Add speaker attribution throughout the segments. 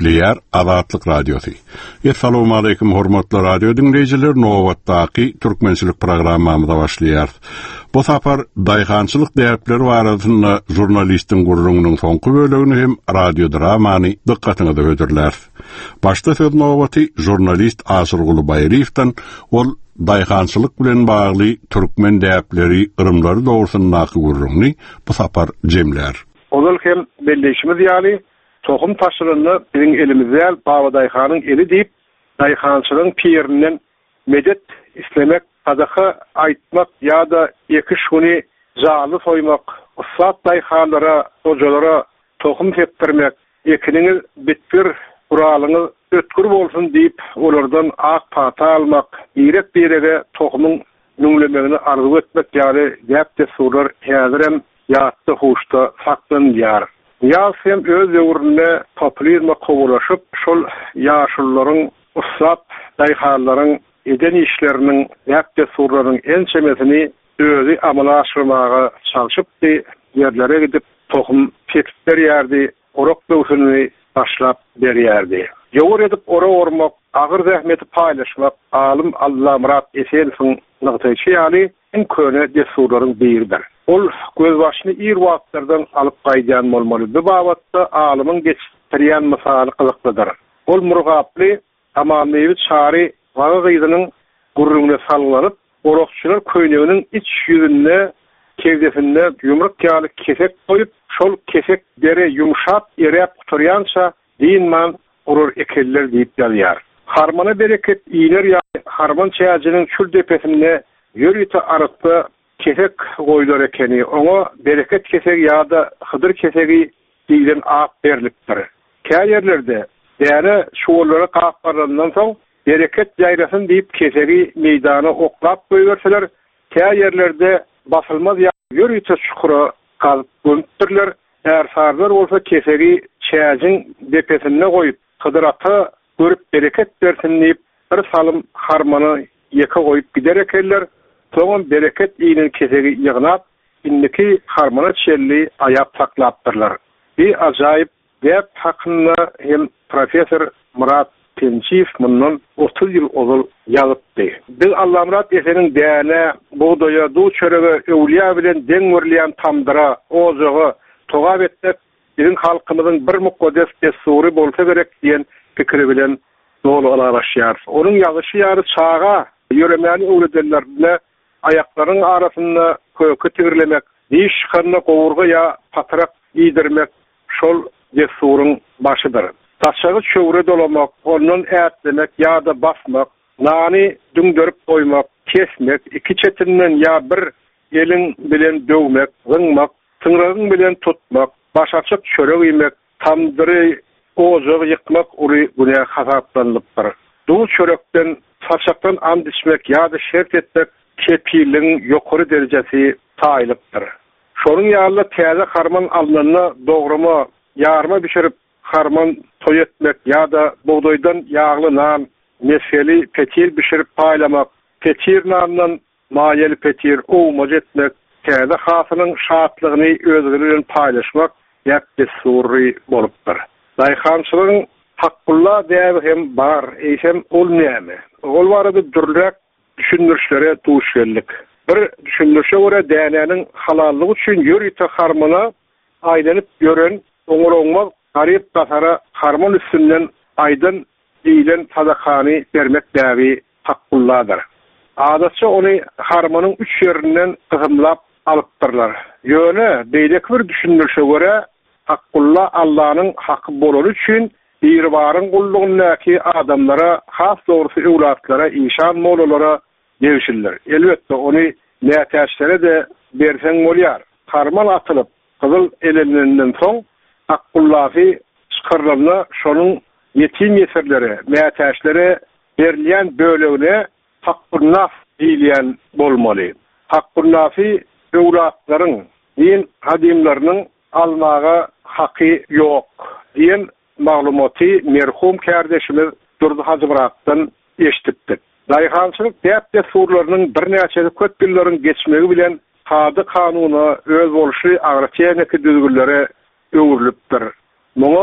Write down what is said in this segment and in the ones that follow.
Speaker 1: Diýär Azatlyk Radiosu. Assalamu alaykum hormatly radio dinleýijiler, nowatdaky türkmençilik programmamyza başlaýar. Bu sapar daýhançylyk däpleri barasynda jurnalistin gurrungynyň soňky bölegini hem radio dramany dikkatyňize ödürler. Başda söz nowaty jurnalist Asyrguly Baýryewdan, ol daýhançylyk bilen bagly türkmen däpleri ırımlary dogrusundaky gurrungyny bu sapar jemlär.
Speaker 2: Ol hem belleşimiz ýaly tohum taşyryny biziň elimizde Baba Daýhanyň eli diýip daýhançylygyň pirininden medet islemek, sadaqa aýtmak ýa-da eki şuny jaly soýmak, ussat daýhanlara, hojalara tohum sepdirmek, ekiniňiz bitpir guralyňyz ötkür bolsun diýip olardan ak pata almak, ýerek berege tohumyň nüňlemegini arzu etmek ýaly däpde sular häzirem ýatdy hoşda saklanýar. Ýa-hem öz ýurunda populizma gowalaşyp, şol ýaşullaryň, ussat daýhanlaryň eden işlerinin, däpde surlaryň ençemesini özü amala aşyrmaga çalyşypdy, ýerlere gidip tohum sepdirýärdi, orak döwsüni başlap berýärdi. Ýowur edip ora ormak, agyr zähmeti paýlaşmak, alim Allah Murat Esensiň nagtaýçy ýaly en köne desurlaryň biridir. Ol göz başyny ir wagtlardan alyp gaýdan bolmaly. Bu babatda alymyň geçirýän mysaly gyzyklydyr. Ol murgaply amanewi çary waga gyzynyň gurrungyna sallanyp, orakçylar köýneginiň iç ýüzünde, kewdesinde ýumruk ýaly kesek goýup, şol kesek dere ýumşap, eräp turýança diýinman urur ekeller diýip ýalýar. Harmana bereket iýler ýaly harman çäjiniň çül depesinde ýörüte arasynda kesek goýular ekeni, oňa bereket kesek ýa-da hydyr kesegi diýilen ak berlikdir. Käý ýerlerde däre şuwlara gapbarlandan soň bereket ýaýrasyn diýip kesegi meýdana oklap goýberseler, käý ýerlerde basylmaz ýörüte çukura galyp gömüpdirler. Eğer sarlar bolsa kesegi çäjiň depesine goýup, hydyraty görüp bereket bersin diýip bir salym harmany ýeke goýup gider ekenler. Soňra bereket iýinin kesegi ýygnap, indiki harmana çelli aýap taklapdyrlar. Bir ajaýyp däp hakynda hem professor Murat Tençiýew mundan 30 ýyl ozal ýazypdy. Biz Allah Murat Eseniniň däne, buğdaya, duw çörege, öwliýa bilen deň görülýän tamdyra, ojagy togap etmek bizim halkymyzyň bir mukaddes desuri bolsa gerek diýen pikiri bilen dolu alaşýar. Onuň ýazyşy ýary çağa ýöremäni öwledenler bilen ayaklaryň arasynda kökü tigirlemek, diş çykarna gowurga ýa patrak ýydirmek şol desuryň başydyr. Taşagy çöwre dolamak, ondan ätlemek ýa-da basmak, nany düňdürip goýmak, kesmek, iki çetinden ýa bir eliň bilen döwmek, gyňmak, tyňragyň bilen tutmak, başaçyk çörek ýemek, tamdyry, ojagy ýykmak ury günä hasaplanlypdyr. Duw çörekden, saçakdan and içmek ýa-da şert etmek kepiliň ýokary derejesi taýlypdyr. Şonuň ýaly täze harman alnyny dograma, ýarma bişirip harman toý etmek ýa-da buğdoýdan ýagly nan, meseli petir bişirip paýlamak, petir nandan maýely petir owmaj etmek, täze hasynyň şatlygyny özüne bilen paýlaşmak ýa-da surry bolupdyr. Daýhançylygyň Hakkulla däbi hem bar, eýsem ol näme? Ol barada dürlek düşündürüşlere duş geldik. Bir düşündürüşe göre dänäniň halallygy üçin ýörüte harmana aýlanyp ýören, oňuroňma garyp tasara harman üstünden aýdyn diýilen sadakany bermek däbi hakkulladyr. Adatça ony harmanyň üç ýerinden gyzymlap alypdyrlar. Ýöne beýlek bir düşündürüşe göre hakkulla Allahyň haky bolan üçin bir barın gullugundaki adamlara, has doğrusu evlatlara, inşan molalara devşirler. Elbette onu nätäşlere de bersen bolýar. Harman atılıp, kızıl eleninden soň, Hakkullahi çykarlarına şonun yetim yeserlere, nätäşlere berilýän bölegine Hakkunnaf diýilýän bolmaly. Hakkunnafi evlatlaryň, din hadimlarynyň almaga haky ýok diýen maglumaty merhum kardeşimiz Durdy Hacıbırak'tan eşitdik. Daýhançylyk däpde surlarynyň bir näçe köp ýyllary geçmegi bilen hady kanuny öz boluşy agratýanky düzgünlere öwrülipdir. Muňa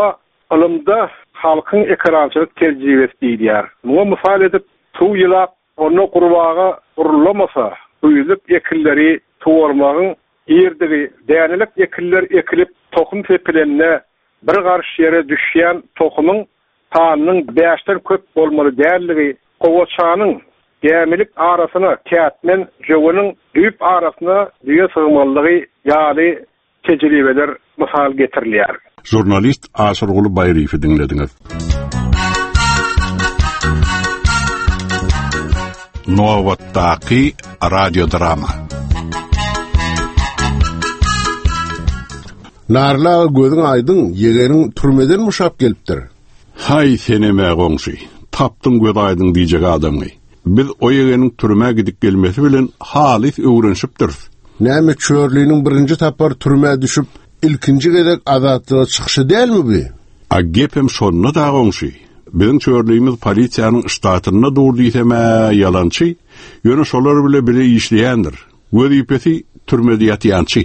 Speaker 2: ılımda halkın ekrançılık tercihesi diýýär. Muňa mysal edip tuw ýylap onu gurbaga urulamasa, büýlük ekilleri tuwarmagyň ýerdigi dänilik ekiller ekilip tohum tepelenine bir garşy ýere düşýän tohumyň tanynyň 5-den köp bolmaly dälligi, gowaçanyň gämilik arasyna kätmen jowunyň düýüp arasyna düýe sygmalygy ýaly tejribeler mysal getirilýär.
Speaker 1: Jurnalist Asırgul Bayrifi dinlediňiz. Nowattaqi radio drama.
Speaker 3: Narla gözüň aýdyň ýegeriň türmeden muşap gelipdir.
Speaker 1: Hay seneme goňşy. Tapdyň göz aýdyň diýjek adamy. Biz o ýegeriň türme gidip gelmesi bilen halis öwrenşipdir.
Speaker 3: Näme çörlüğiniň birinji tapar türme düşüp ilkinji gedek azatlyga çykyşy dälmi bu?
Speaker 1: A gepem şonda da goňşy. Bizim çörlüğimiz polisiýanyň ştatyna durdy diýseme ýalançy, ýöne şolar bile bile işleýändir. Wezipesi türmede ýatýançy.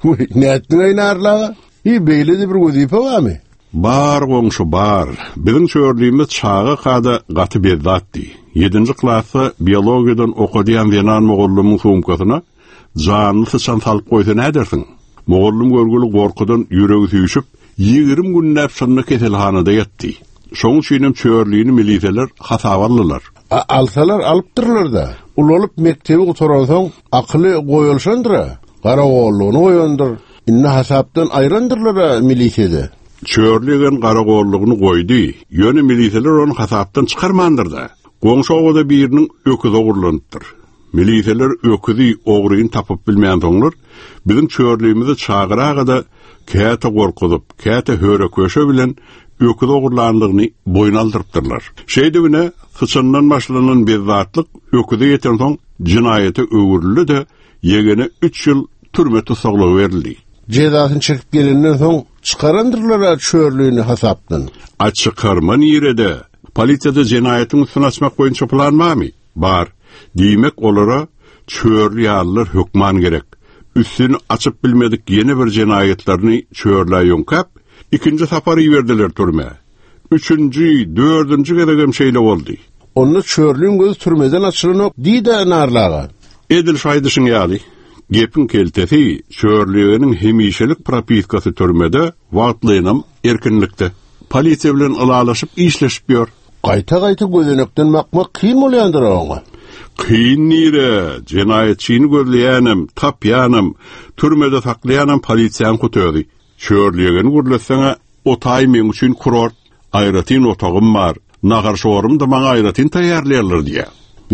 Speaker 3: Näetdiň narla? Beýledi bir wezipe barmy?
Speaker 1: Bar goňşy bar. Bizim çörlüğimiz çağa kada gaty bezatdy. 7-nji klasda biologiýadan okudýan Venan Mogollumyň sumkasyna janyny sıçan salyp goýsa nädersiň? Mogollum görgüli gorkudan ýüregi süýşüp 20 günnäp şonda keselhanada ýatdy. Şoň üçin çörlüğini milisiýeler hasabarlylar.
Speaker 3: Alsalar alypdyrlar da. Ulup mektebi gutaransoň akly goýulşandyr. Garagollugyny goýandyr. Inne hasapdan aýrandyrlar milisiýede.
Speaker 1: Çörlüğün garagollugyny goýdy. Ýöne milisiýeler onu hasapdan çykarmandyr da. Goňşowada biriniň öküzi ogurlandyr. Milisiýeler öküzi ogryny tapyp bilmeýän soňlar bizim çörlüğimizi çağıragada käte gorkudyp, käte höre köşe bilen öküzi ogurlandygyny boyun aldyrypdyrlar. Şeýdebine hyçyndan başlanan bezatlyk öküzi ýeten soň jinaýaty öwürlüdi de ýegene 3 ýyl türme tutsaklagy berildi.
Speaker 3: Jezasyny çekip gelenden soň çykarandyrlar çörlüğini hasapdan.
Speaker 1: Açykarman ýerede polisiýada jinaýatyň üstüne açmak boýunça plan barmy? Bar. Diýmek olara çörlü ýalylar hökman gerek. Üstüni açyp bilmedik ýene bir jinaýatlaryny çörlä ýonkap, ikinji sapary berdiler türme. 3-nji, 4-nji gedegem şeýle boldy.
Speaker 3: Onu çörlüğün göz türmeden açylanyp diýdi narlaga.
Speaker 1: Edil şaýdyşyň ýaly. Gepin keltesi çörlüğiniň hemişelik propiskasy türmede wagtlynam erkinlikde. Polisiýa bilen alalaşyp işleşip ýör.
Speaker 3: Gaýta gözenekden bakmak kyn bolýandyr oňa.
Speaker 1: Kyn nire, jinaýetçini gözleýänem, tapýanem, türmede saklaýanem polisiýany kutödi. Çörlüğini gürleseňe otay men üçin kurort, aýratyn otagym bar. Nagar şorum da maňa aýratyn taýýarlaýarlar diýär.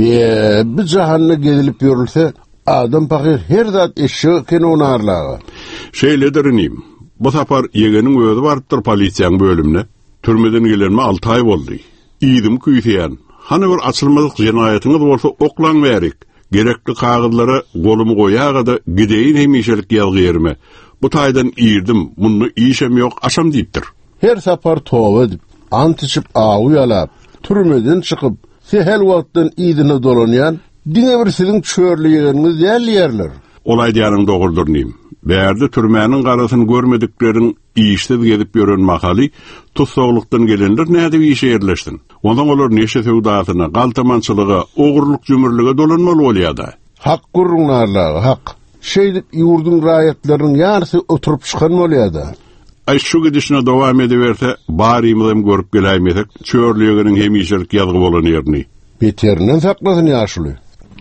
Speaker 3: Bir jahanna gezilip ýörülse, adam pakyr her zat eşi kenonarlaga.
Speaker 1: Şeýledirim. Bu sapar ýegeniň özi bardyr polisiýanyň bölümine. Türmeden gelenme 6 ay boldy. Ýydım küýsýän. Hany bir açylmadyk jinaýatyňyz bolsa oklan berik. Gerekli kagydlara golumy goýagada gideýin hemişelik ýalgyýarmy. Bu taýdan ýyrdym, muny işem ýok, aşam diýipdir.
Speaker 3: Her sapar towa edip, ant içip aýalap, türmeden çykyp, sehel wagtdan ýydyna dolanýan, diňe bir siziň çörlüğiniz ýerler.
Speaker 1: Olay diýanyň dogurdurnym. Bärde türmäniň garasyny görmediklerin işsiz gezip ýören mahaly tutsaglykdan gelenler näde işe ýerleşsin. Ondan olar neşe sewdasyna, galtamançylyga, ogurluk jümürlige dolanmaly bolýardy.
Speaker 3: Hak gurrunarlar, hak. Şeýdik ýurdun raýatlarynyň ýarysy oturup çykan bolýardy.
Speaker 1: Ay şu gidişine dowam ediberse, barymyzam görüp geleýmesek, çörlüğiniň hemişelik ýazgy bolan ýerni.
Speaker 3: Beterinden saklasyn ýaşuly.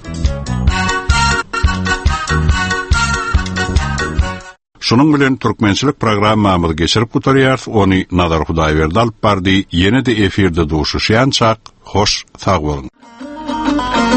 Speaker 1: Şunun bilen türkmençilik programmamyzy geçirip gutarýar, ony Nazar Hudaýberdi alyp bardy. Ýene-de efirde duşuşýançak, hoş sag bolun.